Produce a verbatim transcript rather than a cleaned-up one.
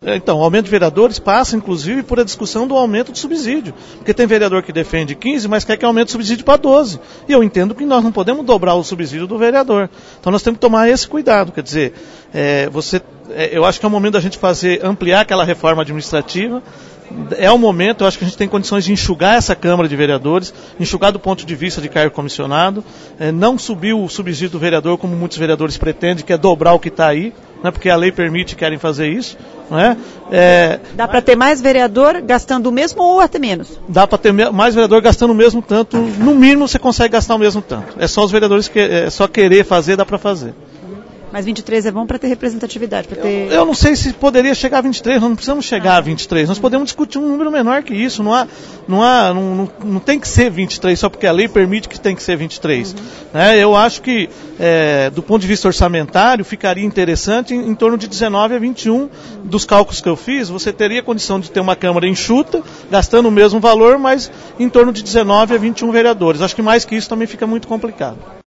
Então, o aumento de vereadores passa, inclusive, por a discussão do aumento do subsídio. Porque tem vereador que defende quinze, mas quer que aumente o subsídio para doze. E eu entendo que nós não podemos dobrar o subsídio do vereador. Então nós temos que tomar esse cuidado. Quer dizer, é, você, é, eu acho que é o momento da gente fazer, ampliar aquela reforma administrativa. É o momento, eu acho que a gente tem condições de enxugar essa Câmara de Vereadores, enxugar do ponto de vista de cargo comissionado, é, não subir o subsídio do vereador, como muitos vereadores pretendem, que é dobrar o que está aí, né, porque a lei permite e querem fazer isso. Não é? É, dá para ter mais vereador gastando o mesmo ou até menos? Dá para ter mais vereador gastando o mesmo tanto, no mínimo você consegue gastar o mesmo tanto. É só os vereadores, que, é só querer fazer, dá para fazer. Mas vinte e três é bom para ter representatividade. Pra ter... Eu, eu não sei se poderia chegar a vinte e três, nós não precisamos chegar ah. a vinte e três, nós podemos discutir um número menor que isso, não, há, não, há, não, não, não tem que ser vinte e três só porque a lei permite que tem que ser vinte e três. Uhum. Né? Eu acho que, é, do ponto de vista orçamentário, ficaria interessante em, em torno de dezenove a vinte e um dos cálculos que eu fiz, você teria condição de ter uma Câmara enxuta, gastando o mesmo valor, mas em torno de dezenove a vinte e um vereadores. Acho que mais que isso também fica muito complicado.